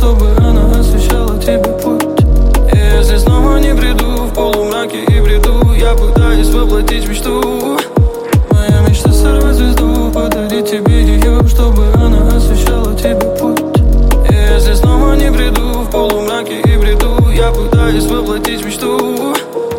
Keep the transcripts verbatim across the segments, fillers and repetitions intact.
чтобы она освещала тебе путь. И если снова не приду в полумраке и бреду, я пытаюсь воплотить мечту. Моя мечта сорвать звезду, подарить тебе ее, чтобы она освещала тебе путь. И если снова не приду в полумраке и бреду, я пытаюсь воплотить мечту.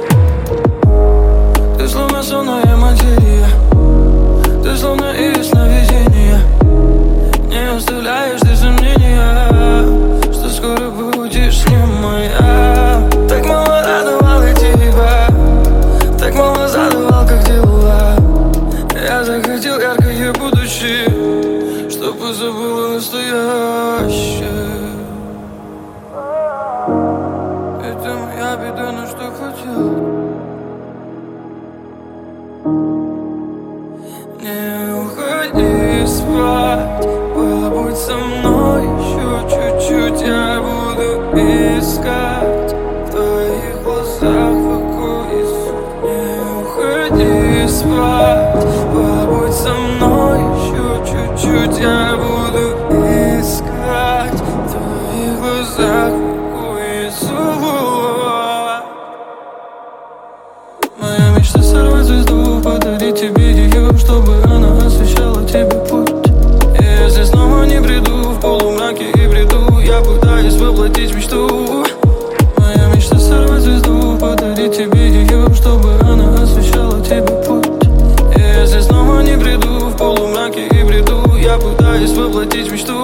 Ты словно сонная материя, ты словно из сновидения. Не оставляешь ты сомнения, что скоро будешь не моя. Так мало радовал я тебя, так мало задавал, как дела. Я захотел яркое будущее, чтобы забыла настоящее. Это моя беда, но что хотел. Не уходи спать, побудь со мной еще чуть-чуть. Я буду искать в твоих глазах покой и сон. Не уходи спать, побудь со мной еще чуть-чуть. Я буду искать в твоих глазах покой и сон. Моя мечта сорвать звезду, подарить тебе ее, чтобы она освещала тебе путь. И если снова не приду в полумраке и бреду, я пытаюсь воплотить мечту. Моя мечта сорвать звезду, подарить тебе ее, чтобы она освещала тебе путь. И если снова не приду в полумраке и бреду, я пытаюсь воплотить мечту.